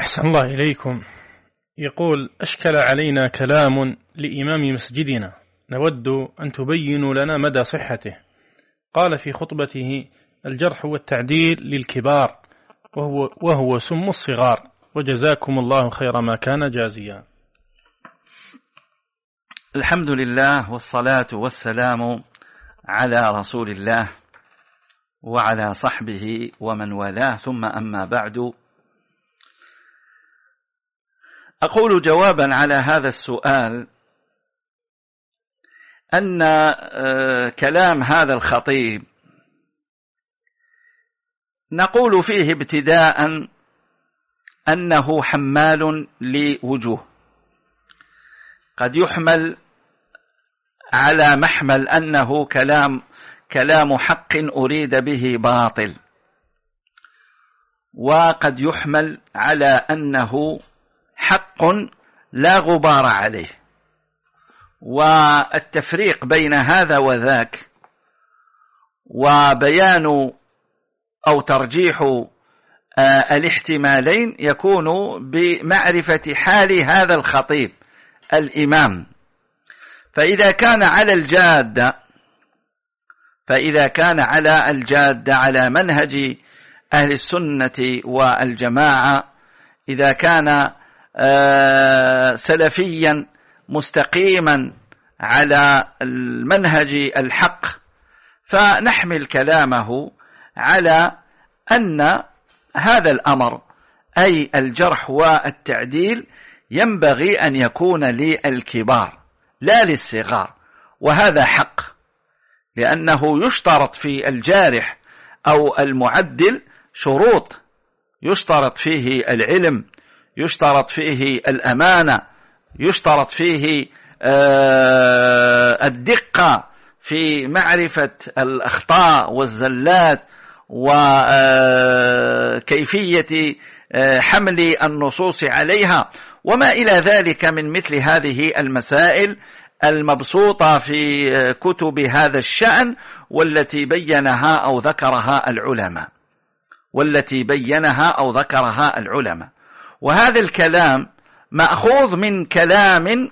أحسن الله إليكم. يقول: أشكل علينا كلام لإمام مسجدنا نود أن تبينوا لنا مدى صحته. قال في خطبته: الجرح والتعديل للكبار وهو سم الصغار، وجزاكم الله خير ما كان جازيا. الحمد لله والصلاة والسلام على رسول الله وعلى صحبه ومن والاه، ثم أما بعد. أقول جوابا على هذا السؤال أن كلام هذا الخطيب نقول فيه ابتداء أنه حمال لوجوه، قد يحمل على محمل أنه كلام حق أريد به باطل، وقد يحمل على أنه حق لا غبار عليه. والتفريق بين هذا وذاك وبيان أو ترجيح الاحتمالين يكون بمعرفة حال هذا الخطيب الإمام. فإذا كان على الجادة على منهج أهل السنة والجماعة، إذا كان سلفيا مستقيما على المنهج الحق، فنحمل كلامه على أن هذا الأمر أي الجرح والتعديل ينبغي أن يكون للكبار لا للصغار، وهذا حق، لأنه يشترط في الجارح أو المعدل شروط، يشترط فيه العلم، يشترط فيه الأمانة، يشترط فيه الدقة في معرفة الأخطاء والزلات وكيفية حمل النصوص عليها وما إلى ذلك من مثل هذه المسائل المبسوطة في كتب هذا الشأن، والتي بينها أو ذكرها العلماء. وهذا الكلام مأخوذ من كلام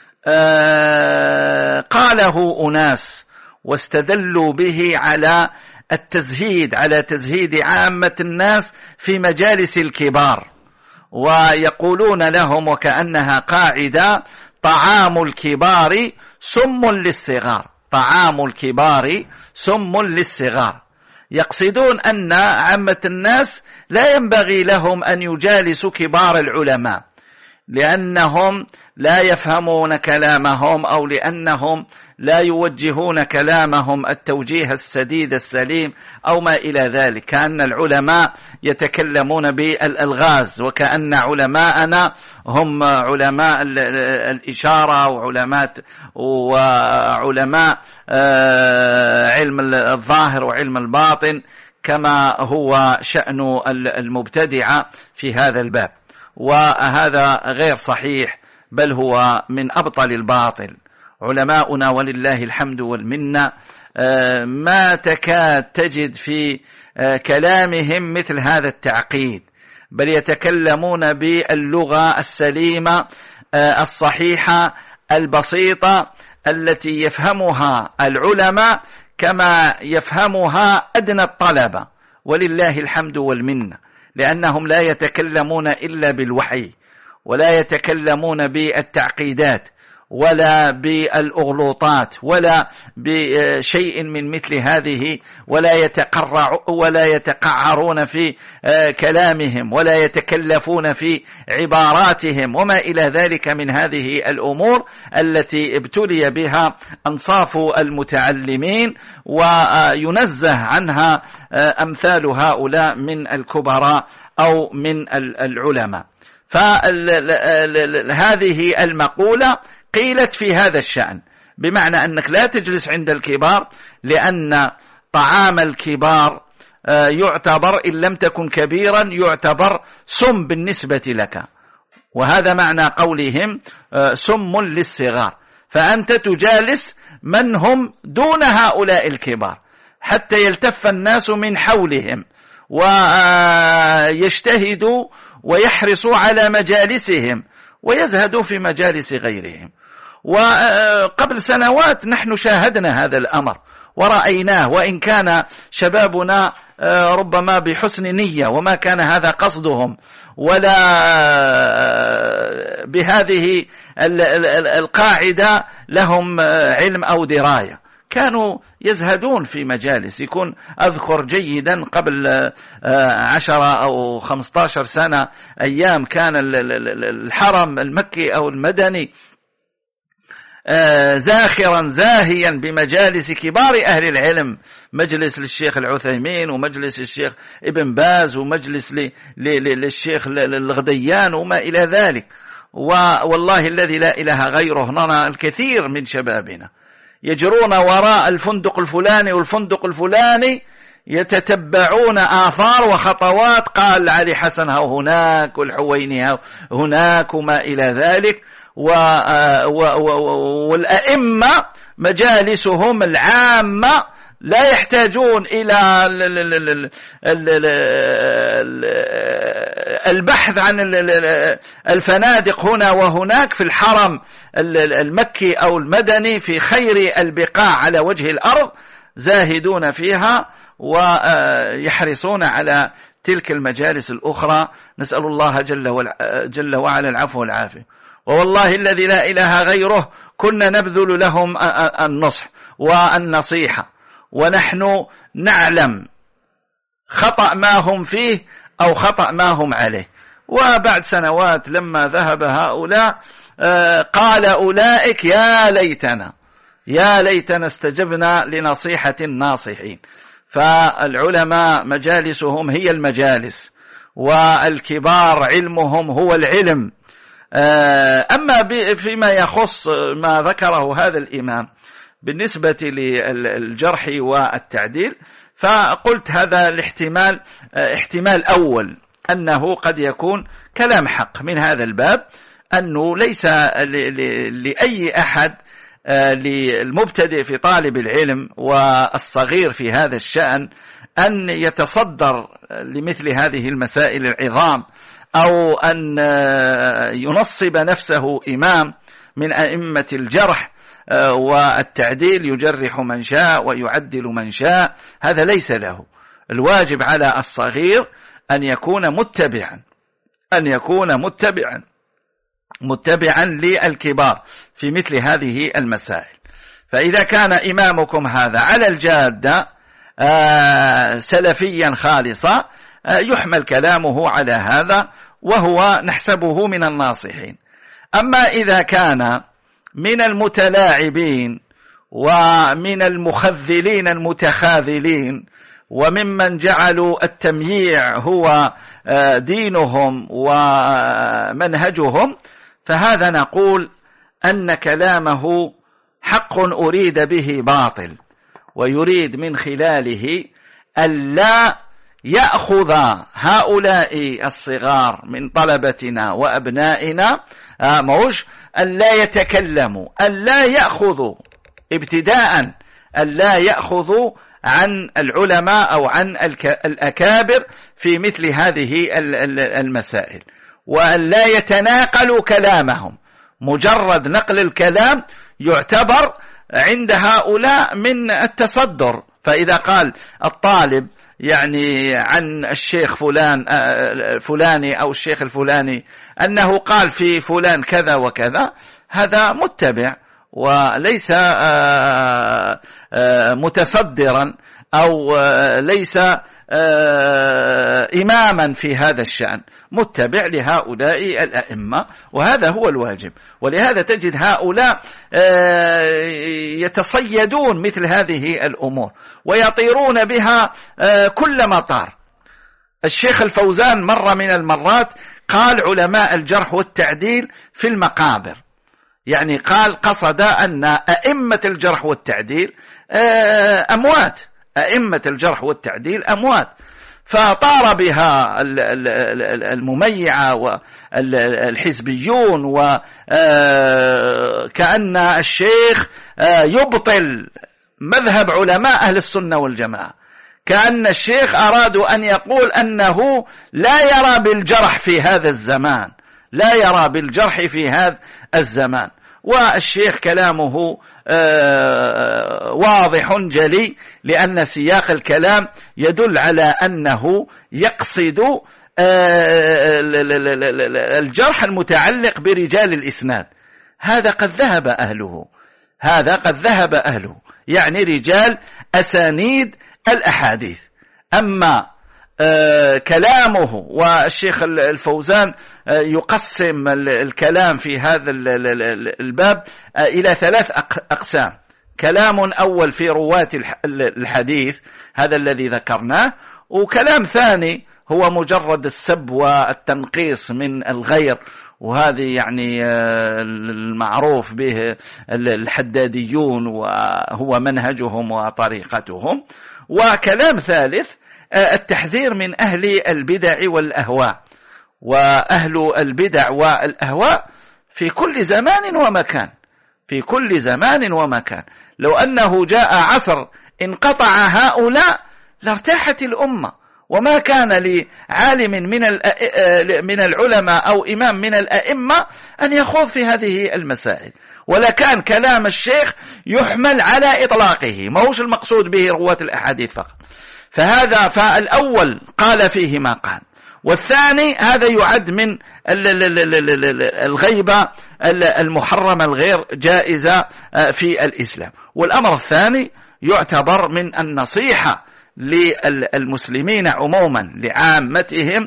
قاله أناس واستدلوا به على تزهيد عامة الناس في مجالس الكبار، ويقولون لهم وكأنها قاعدة: طعام الكبار سم للصغار. يقصدون أن عامة الناس لا ينبغي لهم أن يجالسوا كبار العلماء، لأنهم لا يفهمون كلامهم، أو لأنهم لا يوجهون كلامهم التوجيه السديد السليم أو ما إلى ذلك، كأن العلماء يتكلمون بالألغاز، وكأن علماءنا هم علماء الإشارة وعلماء علم الظاهر وعلم الباطن، كما هو شأن المبتدعة في هذا الباب. وهذا غير صحيح، بل هو من أبطل الباطل. علماؤنا ولله الحمد والمنة ما تكاد تجد في كلامهم مثل هذا التعقيد، بل يتكلمون باللغة السليمة الصحيحة البسيطة التي يفهمها العلماء كما يفهمها أدنى الطلبة، ولله الحمد والمنة، لأنهم لا يتكلمون إلا بالوحي، ولا يتكلمون بالتعقيدات ولا بالأغلوطات ولا بشيء من مثل هذه، ولا يتقعرون في كلامهم، ولا يتكلفون في عباراتهم وما إلى ذلك من هذه الأمور التي ابتلي بها أنصاف المتعلمين، وينزه عنها أمثال هؤلاء من الكبراء أو من العلماء. فهذه المقولة قيلت في هذا الشأن، بمعنى أنك لا تجلس عند الكبار، لأن طعام الكبار يعتبر إن لم تكن كبيرا يعتبر سم بالنسبة لك، وهذا معنى قولهم سم للصغار. فأنت تجالس من هم دون هؤلاء الكبار حتى يلتف الناس من حولهم ويجتهدوا ويحرصوا على مجالسهم ويزهدوا في مجالس غيرهم. وقبل سنوات نحن شاهدنا هذا الأمر ورأيناه، وإن كان شبابنا ربما بحسن نية وما كان هذا قصدهم ولا بهذه القاعدة لهم علم أو دراية، كانوا يزهدون في مجالس. يكون أذكر جيدا قبل 10 أو 15 سنة أيام كان الحرم المكي أو المدني زاخرا زاهيا بمجالس كبار أهل العلم، مجلس للشيخ العثيمين ومجلس للشيخ ابن باز ومجلس للشيخ الغديان وما إلى ذلك. والله الذي لا إله غيره نرى الكثير من شبابنا يجرون وراء الفندق الفلاني والفندق الفلاني، يتتبعون آثار وخطوات، قال علي حسن هناك والحويني هناك وما إلى ذلك. والأئمة مجالسهم العامة لا يحتاجون إلى البحث عن الفنادق هنا وهناك. في الحرم المكي أو المدني في خير البقاع على وجه الأرض زاهدون فيها ويحرصون على تلك المجالس الأخرى. نسأل الله جل وعلا العفو والعافية. والله الذي لا إله غيره كنا نبذل لهم النصح والنصيحة، ونحن نعلم خطأ ما هم فيه أو خطأ ما هم عليه. وبعد سنوات لما ذهب هؤلاء قال أولئك يا ليتنا استجبنا لنصيحة الناصحين. فالعلماء مجالسهم هي المجالس، والكبار علمهم هو العلم. أما فيما يخص ما ذكره هذا الإمام بالنسبة للجرح والتعديل، فقلت هذا الاحتمال احتمال أول أنه قد يكون كلام حق من هذا الباب، أنه ليس لأي أحد للمبتدئ في طالب العلم والصغير في هذا الشأن أن يتصدر لمثل هذه المسائل العظام، أو أن ينصب نفسه إمام من أئمة الجرح والتعديل، يجرح من شاء ويعدل من شاء. هذا ليس له. الواجب على الصغير أن يكون متبعا للكبار في مثل هذه المسائل. فإذا كان إمامكم هذا على الجادة سلفيا خالصا يحمل كلامه على هذا، وهو نحسبه من الناصحين. أما إذا كان من المتلاعبين ومن المخذلين المتخاذلين وممن جعلوا التمييع هو دينهم ومنهجهم، فهذا نقول أن كلامه حق أريد به باطل، ويريد من خلاله ألا يأخذ هؤلاء الصغار من طلبتنا وأبنائنا ألا يتكلموا، ألا يأخذوا ابتداء، ألا يأخذوا عن العلماء أو عن الأكابر في مثل هذه المسائل، وألا يتناقلوا كلامهم. مجرد نقل الكلام يعتبر عند هؤلاء من التصدر. فإذا قال الطالب يعني عن الشيخ فلاني أو الشيخ الفلاني أنه قال في فلان كذا وكذا، هذا متبع وليس متصدرا أو ليس إماما في هذا الشأن، متبع لهؤلاء الأئمة، وهذا هو الواجب. ولهذا تجد هؤلاء يتصيدون مثل هذه الأمور ويطيرون بها كل مطار. الشيخ الفوزان مرة من المرات قال علماء الجرح والتعديل في المقابر، يعني قال قصد أن أئمة الجرح والتعديل أموات، أئمة الجرح والتعديل أموات. فطار بها المميعة والحزبيون، وكأن الشيخ يبطل مذهب علماء أهل السنة والجماعة، كأن الشيخ أرادوا أن يقول أنه لا يرى بالجرح في هذا الزمان، لا يرى بالجرح في هذا الزمان. والشيخ كلامه واضح جلي، لأن سياق الكلام يدل على أنه يقصد الجرح المتعلق برجال الإسناد. هذا قد ذهب أهله، هذا قد ذهب أهله، يعني رجال أسانيد الأحاديث. أما كلامه، والشيخ الفوزان يقسم الكلام في هذا الباب إلى 3 أقسام. كلام أول في رواة الحديث، هذا الذي ذكرناه، وكلام ثاني هو مجرد السب والتنقيص من الغير، وهذه يعني المعروف به الحداديون وهو منهجهم وطريقتهم. وكلام ثالث التحذير من أهل البدع والأهواء. وأهل البدع والأهواء في كل زمان ومكان، في كل زمان ومكان. لو أنه جاء عصر انقطع هؤلاء لارتاحت الأمة، وما كان لعالم من العلماء أو إمام من الأئمة أن يخوض في هذه المسائل، ولا كان كلام الشيخ يحمل على إطلاقه، ما هوش المقصود به رواة الأحاديث فقط. فالأول قال فيه ما قال، والثاني هذا يعد من الغيبة المحرمة الغير جائزة في الإسلام. والأمر الثاني يعتبر من النصيحة للمسلمين عموما، لعامتهم،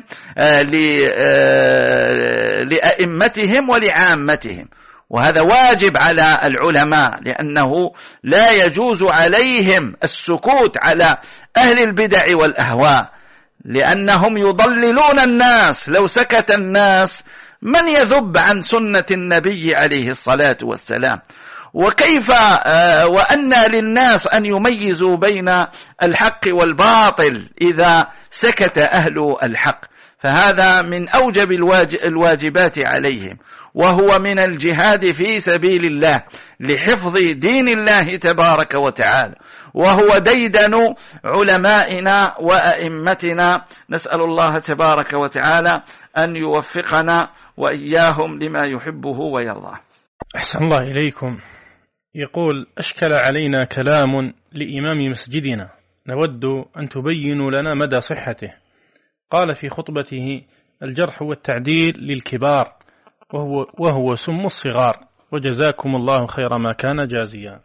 لأئمتهم ولعامتهم. وهذا واجب على العلماء، لأنه لا يجوز عليهم السكوت على أهل البدع والأهواء، لأنهم يضللون الناس. لو سكت الناس من يذب عن سنة النبي عليه الصلاة والسلام؟ وكيف وأن للناس أن يميزوا بين الحق والباطل إذا سكت أهل الحق؟ فهذا من أوجب الواجبات عليهم، وهو من الجهاد في سبيل الله لحفظ دين الله تبارك وتعالى، وهو ديدن علمائنا وأئمتنا. نسأل الله تبارك وتعالى أن يوفقنا وإياهم لما يحبه ويرضاه. أحسن الله إليكم. يقول: أشكل علينا كلام لإمام مسجدنا نود أن تبينوا لنا مدى صحته. قال في خطبته: الجرح والتعديل للكبار وهو سم الصغار، وجزاكم الله خير ما كان جازيا.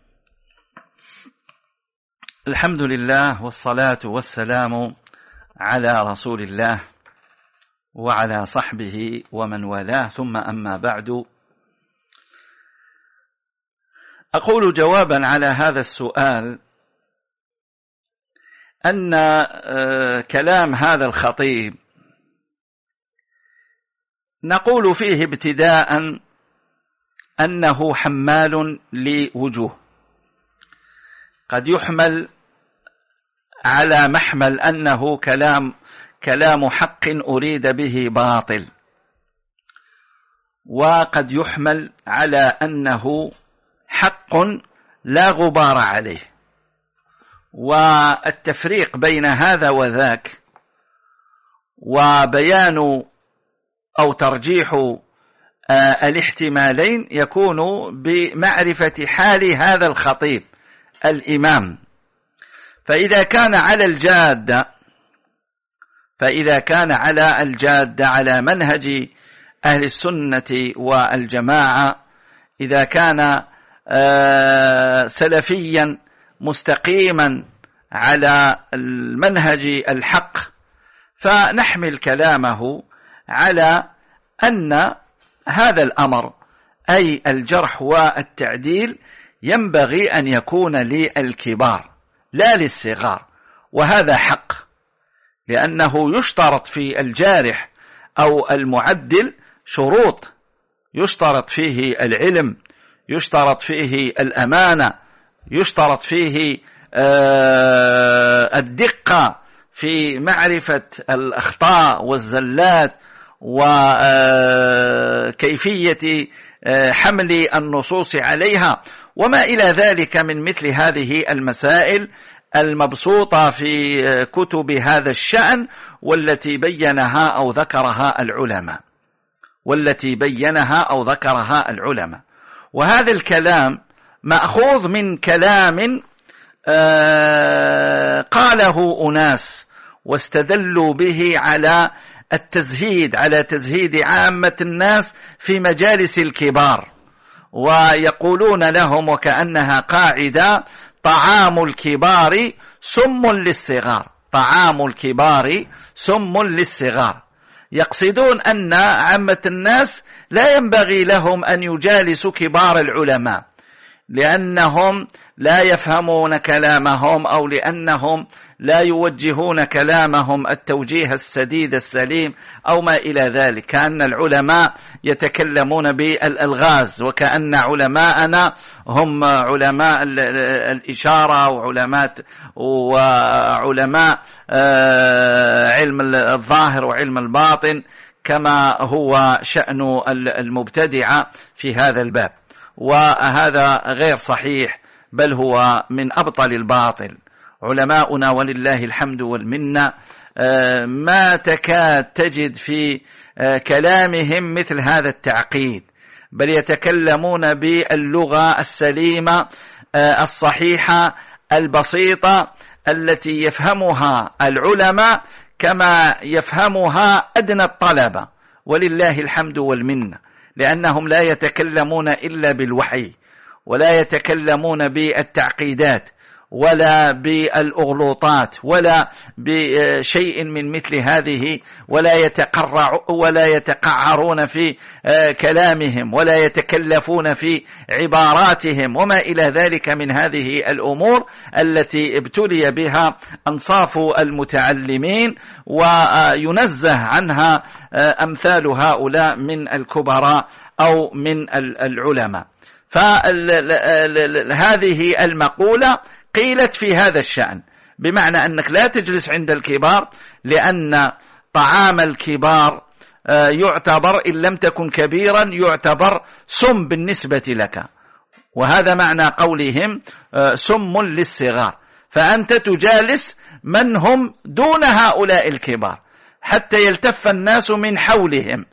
الحمد لله، والصلاة والسلام على رسول الله وعلى صحبه ومن والاه، ثم أما بعد. أقول جوابا على هذا السؤال أن كلام هذا الخطيب نقول فيه ابتداء أنه حمال لوجوه. قد يحمل على محمل أنه كلام حق أريد به باطل، وقد يحمل على أنه حق لا غبار عليه. والتفريق بين هذا وذاك وبيان أو ترجيح الاحتمالين يكون بمعرفة حال هذا الخطيب الإمام. فإذا كان على الجادة على منهج أهل السنة والجماعة، إذا كان سلفيا مستقيما على المنهج الحق، فنحمل كلامه على أن هذا الأمر أي الجرح والتعديل ينبغي أن يكون للكبار لا للصغار. وهذا حق، لأنه يشترط في الجارح أو المعدل شروط، يشترط فيه العلم، يشترط فيه الأمانة، يشترط فيه الدقة في معرفة الأخطاء والزلات وكيفية حمل النصوص عليها وما إلى ذلك من مثل هذه المسائل المبسوطة في كتب هذا الشأن والتي بينها أو ذكرها العلماء. وهذا الكلام مأخوذ من كلام قاله أناس واستدلوا به على تزهيد عامة الناس في مجالس الكبار، ويقولون لهم وكأنها قاعدة: طعام الكبار سم للصغار. يقصدون أن عامة الناس لا ينبغي لهم أن يجالسوا كبار العلماء لأنهم لا يفهمون كلامهم، أو لأنهم لا يوجهون كلامهم التوجيه السديد السليم أو ما إلى ذلك، كأن العلماء يتكلمون بالألغاز، وكأن علماءنا هم علماء الإشارة وعلماء علم الظاهر وعلم الباطن، كما هو شأن المبتدعة في هذا الباب. وهذا غير صحيح، بل هو من أبطل الباطل. علماؤنا ولله الحمد والمنة ما تكاد تجد في كلامهم مثل هذا التعقيد، بل يتكلمون باللغة السليمة الصحيحة البسيطة التي يفهمها العلماء كما يفهمها أدنى الطلبة، ولله الحمد والمنة، لأنهم لا يتكلمون إلا بالوحي، ولا يتكلمون بالتعقيدات ولا بالأغلوطات ولا بشيء من مثل هذه، ولا يتقعرون في كلامهم، ولا يتكلفون في عباراتهم وما إلى ذلك من هذه الأمور التي ابتلي بها أنصاف المتعلمين، وينزه عنها أمثال هؤلاء من الكبراء أو من العلماء. فهذه المقولة قيلت في هذا الشأن، بمعنى أنك لا تجلس عند الكبار، لأن طعام الكبار يعتبر إن لم تكن كبيرا يعتبر سم بالنسبة لك، وهذا معنى قولهم سم للصغار. فأنت تجالس من هم دون هؤلاء الكبار حتى يلتف الناس من حولهم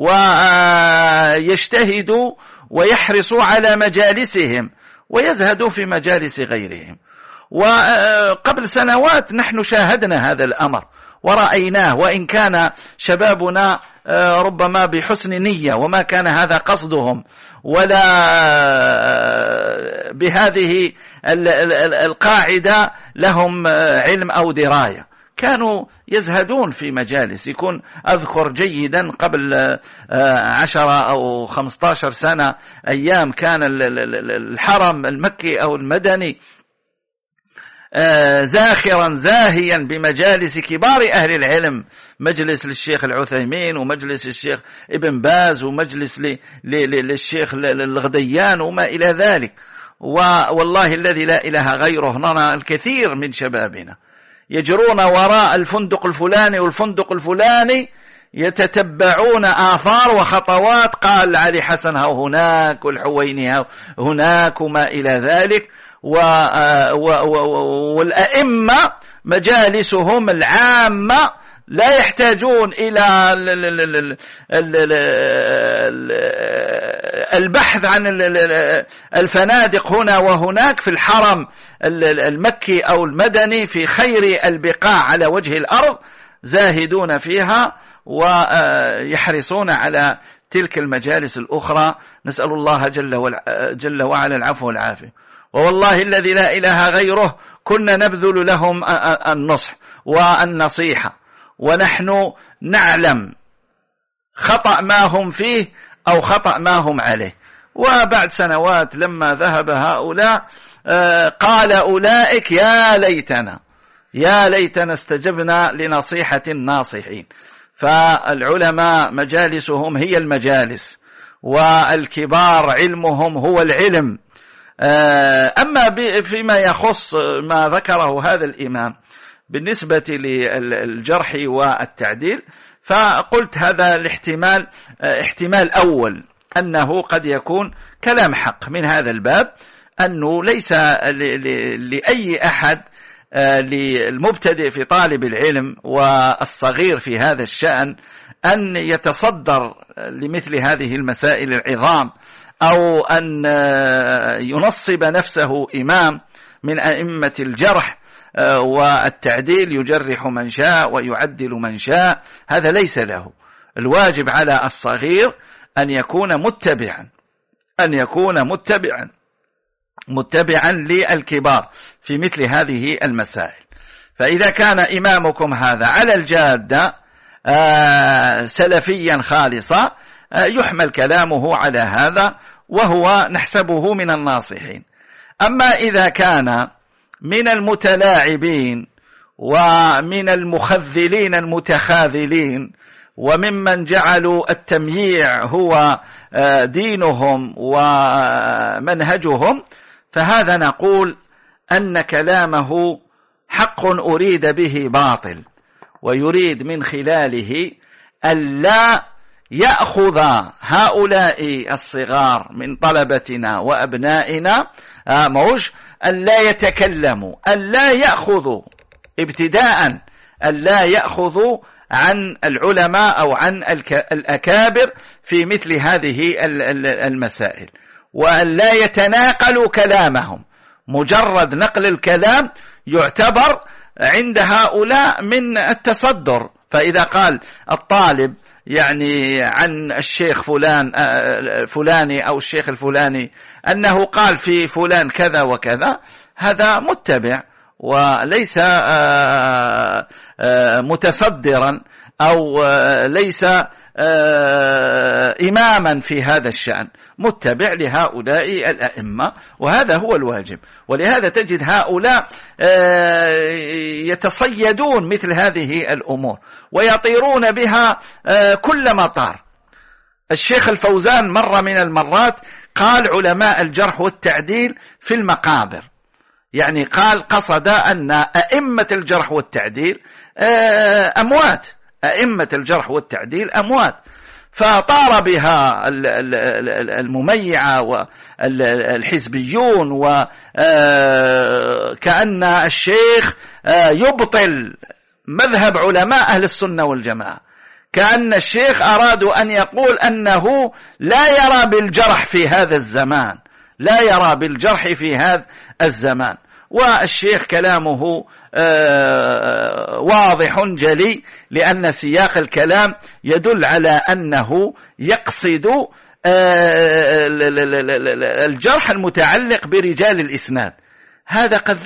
ويجتهدوا ويحرصوا على مجالسهم ويزهدوا في مجالس غيرهم. وقبل سنوات نحن شاهدنا هذا الأمر ورأيناه، وإن كان شبابنا ربما بحسن نية وما كان هذا قصدهم ولا بهذه القاعدة لهم علم أو دراية، كانوا يزهدون في مجالس. يكون أذكر جيدا قبل 10 أو 15 سنة أيام كان الحرم المكي أو المدني زاخرا زاهيا بمجالس كبار أهل العلم، مجلس للشيخ العثيمين ومجلس للشيخ ابن باز ومجلس للشيخ الغديان وما إلى ذلك. والله الذي لا إله غيره نرى الكثير من شبابنا يجرون وراء الفندق الفلاني والفندق الفلاني، يتتبعون آثار وخطوات قال علي حسن هناك والحويني هناك وما إلى ذلك. والأئمة مجالسهم العامة لا يحتاجون إلى البحث عن الفنادق هنا وهناك في الحرم المكي أو المدني في خير البقاع على وجه الأرض، زاهدون فيها ويحرصون على تلك المجالس الأخرى. نسأل الله جل وعلا العفو والعافية. والله الذي لا إله غيره كنا نبذل لهم النصح والنصيحة، ونحن نعلم خطأ ما هم فيه أو خطأ ما هم عليه. وبعد سنوات لما ذهب هؤلاء قال أولئك يا ليتنا استجبنا لنصيحة الناصحين. فالعلماء مجالسهم هي المجالس، والكبار علمهم هو العلم. أما فيما يخص ما ذكره هذا الإمام بالنسبة للجرح والتعديل، فقلت هذا الاحتمال احتمال أول، أنه قد يكون كلام حق من هذا الباب، أنه ليس لأي أحد للمبتدئ في طالب العلم والصغير في هذا الشأن أن يتصدر لمثل هذه المسائل العظام، أو أن ينصب نفسه إمام من أئمة الجرح والتعديل، يجرح من شاء ويعدل من شاء. هذا ليس له. الواجب على الصغير أن يكون متبعا للكبار في مثل هذه المسائل. فإذا كان إمامكم هذا على الجادة سلفيا خالصا يحمل كلامه على هذا، وهو نحسبه من الناصحين. أما إذا كان من المتلاعبين ومن المخذلين المتخاذلين وممن جعلوا التمييع هو دينهم ومنهجهم، فهذا نقول أن كلامه حق أريد به باطل، ويريد من خلاله ألا يأخذ هؤلاء الصغار من طلبتنا وأبنائنا ألا يتكلموا، ألا يأخذوا ابتداء، ألا يأخذوا عن العلماء أو عن الأكابر في مثل هذه المسائل، وأن لا يتناقلوا كلامهم. مجرد نقل الكلام يعتبر عند هؤلاء من التصدر. فإذا قال الطالب يعني عن الشيخ فلاني أو الشيخ الفلاني أنه قال في فلان كذا وكذا، هذا متبع وليس متصدرا أو ليس إماما في هذا الشأن، متبع لهؤلاء الأئمة، وهذا هو الواجب. ولهذا تجد هؤلاء يتصيدون مثل هذه الأمور ويطيرون بها كل مطار. الشيخ الفوزان مرة من المرات قال علماء الجرح والتعديل في المقابر، يعني قصد أن أئمة الجرح والتعديل أموات، أئمة الجرح والتعديل أموات. فطار بها المميعة والحزبيون، وكأن الشيخ يبطل مذهب علماء أهل السنة والجماعة، كأن الشيخ أرادوا أن يقول أنه لا يرى بالجرح في هذا الزمان، لا يرى بالجرح في هذا الزمان. والشيخ كلامه واضح جلي، لأن سياق الكلام يدل على أنه يقصد الجرح المتعلق برجال الإسناد. هذا قد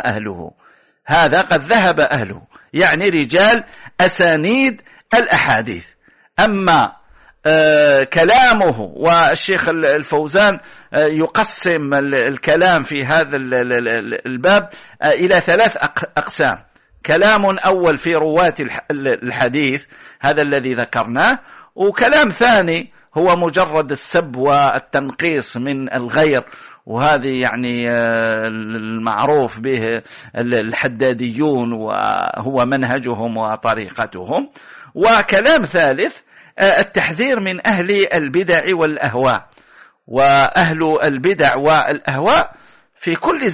ذهب أهله، يعني رجال أسانيد الأحاديث. أما كلامه، والشيخ الفوزان يقسم الكلام في هذا الباب إلى 3 أقسام. كلام أول في رواة الحديث، هذا الذي ذكرناه، وكلام ثاني هو مجرد السب والتنقيص من الغير، وهذه يعني المعروف به الحداديون وهو منهجهم وطريقتهم. وكلام ثالث التحذير من أهل البدع والأهواء. وأهل البدع والأهواء في كل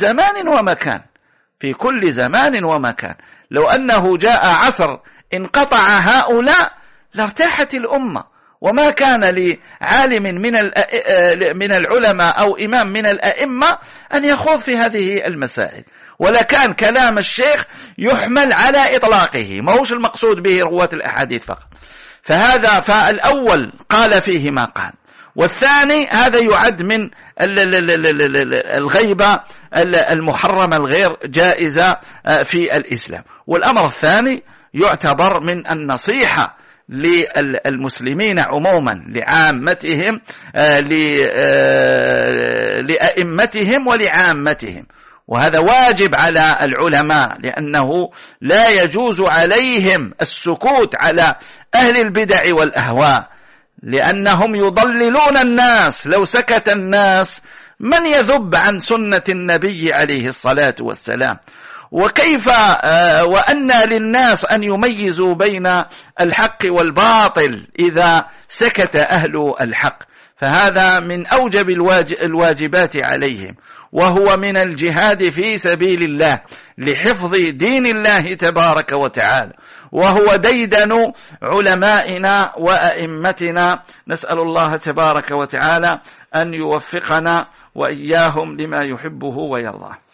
زمان ومكان، لو أنه جاء عصر انقطع هؤلاء لارتاحت الأمة، وما كان لعالم من العلماء أو إمام من الأئمة أن يخوض في هذه المسائل، ولا كان كلام الشيخ يحمل على إطلاقه، ما هوش المقصود به رواة الأحاديث فقط. فالأول قال فيه ما قال، والثاني هذا يعد من الغيبة المحرمة الغير جائزة في الإسلام. والأمر الثاني يعتبر من النصيحة للمسلمين عموما، لعامتهم، لأئمتهم ولعامتهم، وهذا واجب على العلماء، لأنه لا يجوز عليهم السكوت على أهل البدع والأهواء، لأنهم يضللون الناس. لو سكت الناس من يذب عن سنة النبي عليه الصلاة والسلام؟ وكيف وأن للناس أن يميزوا بين الحق والباطل إذا سكت أهل الحق؟ فهذا من أوجب الواجبات عليهم. وهو من الجهاد في سبيل الله لحفظ دين الله تبارك وتعالى، وهو ديدن علمائنا وأئمتنا. نسأل الله تبارك وتعالى أن يوفقنا وإياهم لما يحبه ويرضاه.